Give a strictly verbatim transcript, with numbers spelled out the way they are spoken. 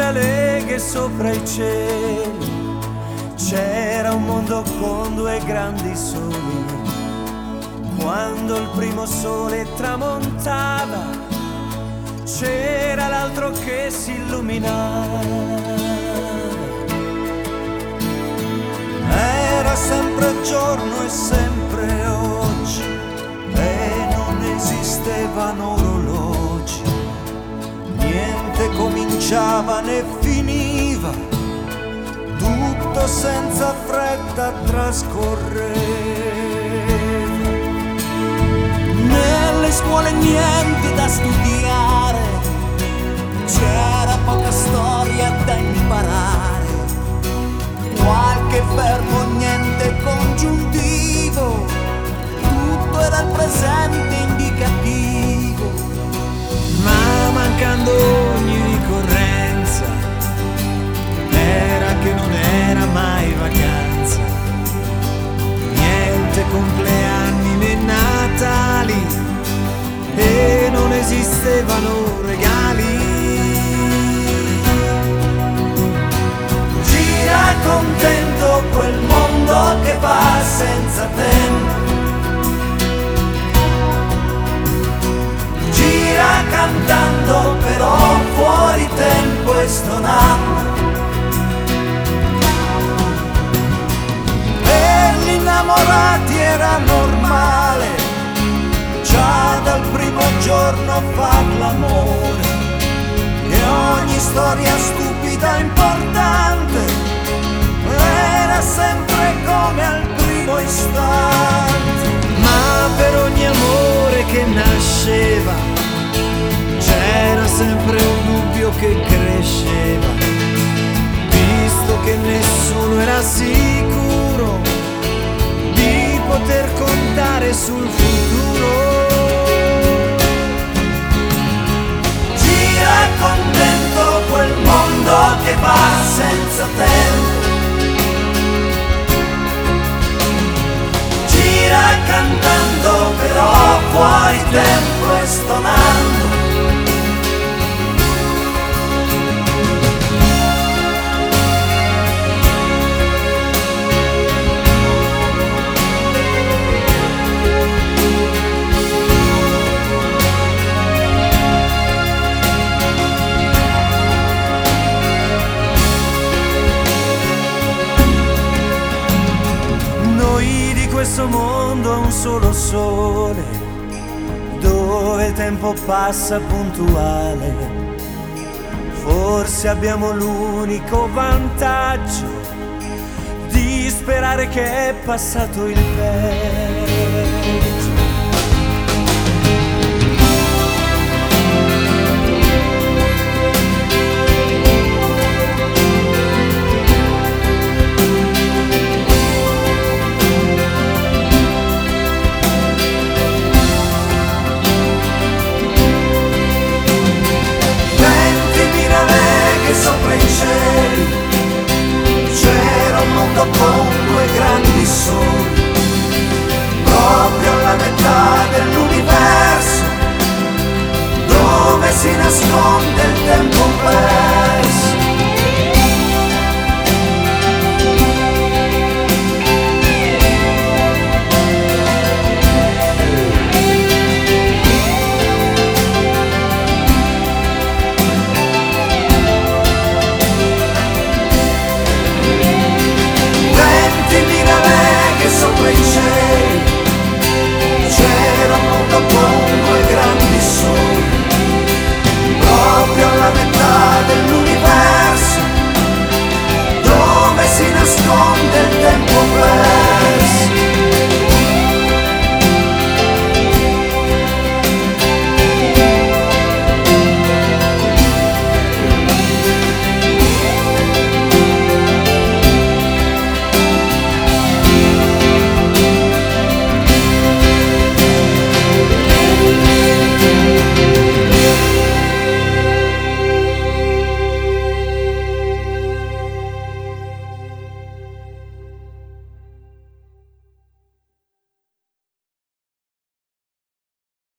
duemila leghe sopra i cieli. C'era un mondo con due grandi soli. Quando il primo sole tramontava, c'era l'altro che si illuminava. Era sempre giorno e sempre oggi, e non esistevano orologi. Niente cominciava né finiva, tutto senza fretta trascorreva. Nelle scuole niente da studiare, c'era poca storia da imparare, qualche verbo, niente congiuntivo, tutto era il presente indicativo. Ma mancando ogni ricorrenza, era che non era mai vacanza. Niente compleanni né Natali, e non esistevano regali. Gira contento quel mondo che va senza tempo, gira cantando però fuori tempo e stonando. Per gli innamorati era normale già dal primo giorno far l'amore, e ogni storia stupida importante era sempre come al primo istante. Ma per ogni amore che nasceva c'era sempre un dubbio che cresceva, visto che nessuno era sicuro di poter contare sul futuro. Gira contento quel mondo che va senza tempo, gira cantando però fuori tempo e stonando. Questo mondo ha un solo sole, dove il tempo passa puntuale. Forse abbiamo l'unico vantaggio di sperare che è passato il peggio. Sopra i cieli c'era un mondo con due grandi soli, proprio alla metà dell'universo, dove si nasconde il tempo perso.